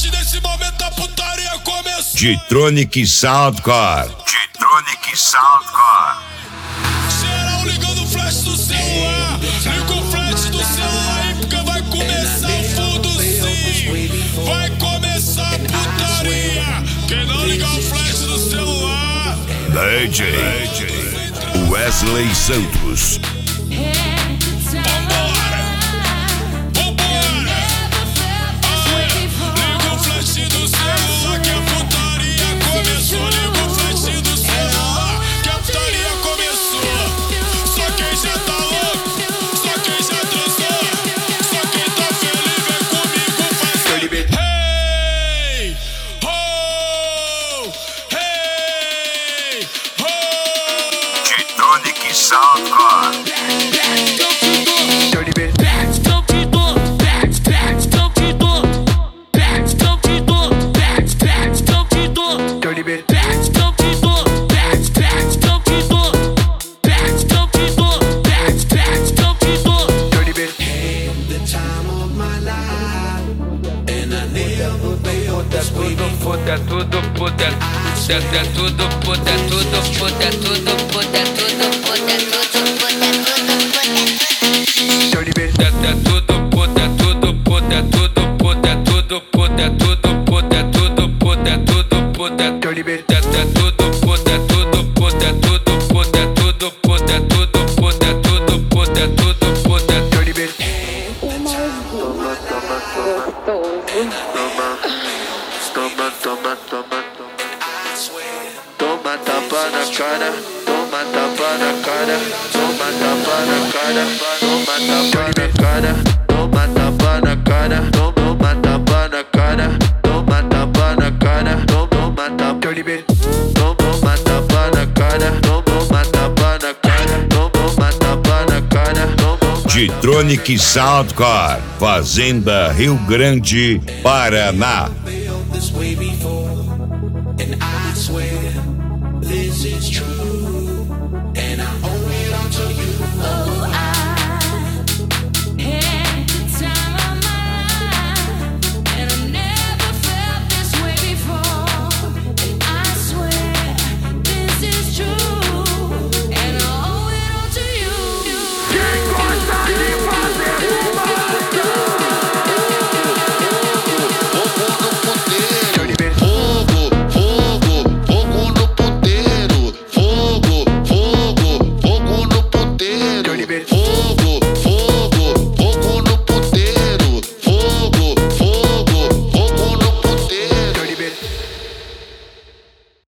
partir desse momento a putaria começou. G-Tronic Soundcore. G-Tronic Soundcore. Geral ligando o flash do celular. Liga o flash do celular aí, porque vai começar o fundo sim. Vai começar a putaria. Quem não ligar o flash do celular, DJ Wesley Santos. vambora, vambora. Liga o flash do celular que a putaria começou. Liga o flash do celular que a putaria começou. Só quem já tá louco, só quem já transou, só quem tá feliz vem comigo fazer. Hey, ho, hey, ho. G-Tronic Soundcore. Toma tapa na cara, toma tapa na cara, toma tapa na cara, toma tapa na cara, toma tapa na cara, toma tapa na cara, toma tapa na cara, toma tapa na cara, toma tapa na cara, toma tapa na cara. G-Tronic Soundcore. Fazenda Rio Grande, Paraná. This way before, and I swear this is true.